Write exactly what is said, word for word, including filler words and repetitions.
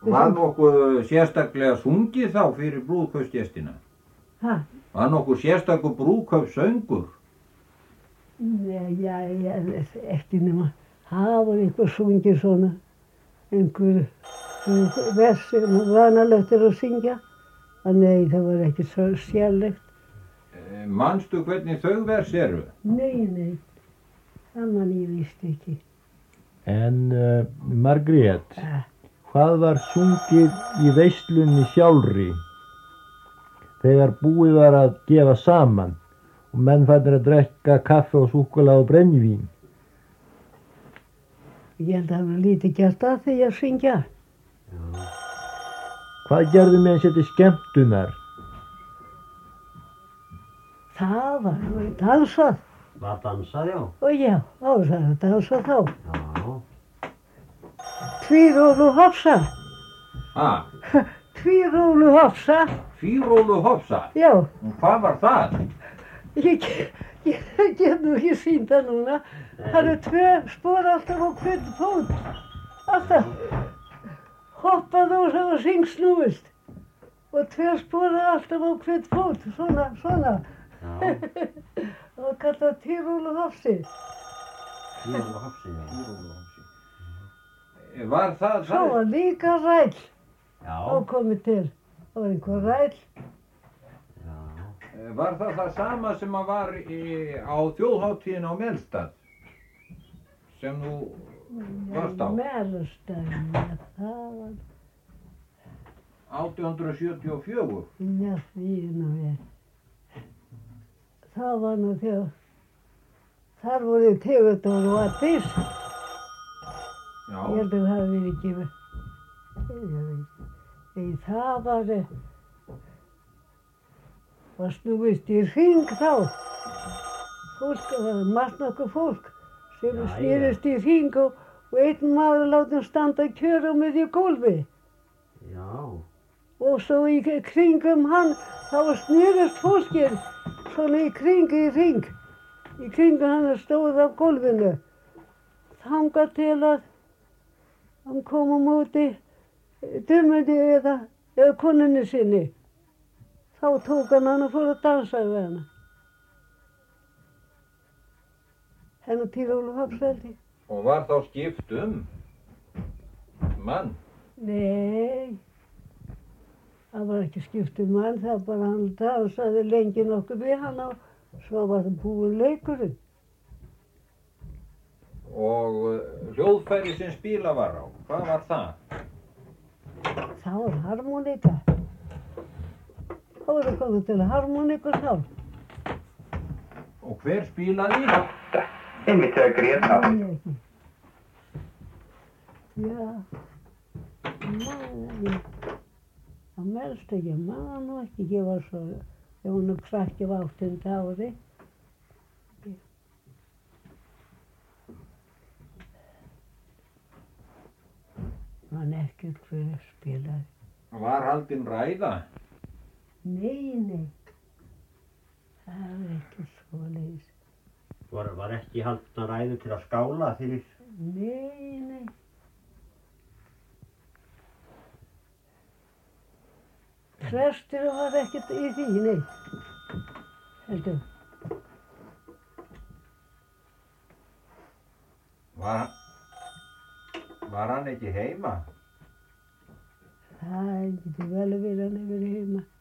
Var nokkuð sérstaklega sungið þá fyrir brúðkaupsgestina? Hæ? Var nokkuð sérstakur brúðkaupssöngur? Nei, já, já, ekki nema. Það var eitthvað sungið svona, einhver, einhver vers sem vanalegt er að syngja. En nei, það var ekki svo sérlegt. E, manstu hvernig þau vers eru? Nei, nei, það man ég víst ekki. En uh, Margrét, Ja. hvað var sungið í veislunni sjálfri þegar búið var að gefa saman og menn fættir að drekka kaffe og súkkulaði og brennivín? Ég held að það var lítið gert að því að syngja. Hvað gerðu menn sér til skemmtunar? Það var dansað. Var dansað, já? Og já, þá var það að dansa þá. Já. Tvírólu hofsa. Ha? Tvírólu hofsa. Fýrólu hofsa? Já, Og hvað var það? ég, ég, ég get nú ekki sýnt það núna. Það eru tvö spor alltaf á hvern fót. Alltaf. Hoppað og það var syngsnúist. Og tvö spor alltaf á hvern fót. Svona, svona. Já. Það var kallað Tvírólu hofsi. Fýrólu hofsi, já. Fýrólu hofsi. Var það Svo var líka ræll Já. og komið til. Það var einhver ræll. Já. Var það það sama sem að var í, á þjóðháttíðin á Melstað? Sem þú varst á? Melstað, já, það var, átján hundruð sjötíu og fjögur? já, því nú ég. Það var nú þegar, þar voru Theodór og Arndís. Já. Ég held að það hafi verið ekki, ég veit ekki. Nei, það var, var snúist í hring þá. Fólk, það var margt nokkuð fólk sem Jæja. snýrist í hring og, og einn maður látið standa kjör á miðju gólfi. Já. Og svo í kringum hann, þá snýrist fólkið svona í kring í hring. Í kringum hann stóð á gólfinu. Þangað til að hann kom á móti dömunni eða, eða konunni sinni. Þá tók hann hann og fór að dansa við hana. Hennar Tvírólu hofsveldi. Og var þá skipt um mann? Nei, það var ekki skipt um mann, það bara hann dansaði lengi nokkuð við hann og svo var það búinn leikurinn. Og hljóðfæri sem spila var á, hvað var það? Það var harmonika. Það voru komið til harmonikur þá. Og hver spilaði? Inviterar Greta. Man ég ekki. Já, man ég. Það melst ekki, man nú ekki, ég var svo, ég var nú krakki á áttunda ári. Man ekkert hver spilaði. Var haldin ræða? Nei, nei, það var ekki svoleiðis. Var, var ekki haldna ræðu til að skála fyrir? Nei, nei. Prestur var ekkert í því, nei. Heldur. Var, var hann ekki heima? Það getur vel verið hann hefur heima.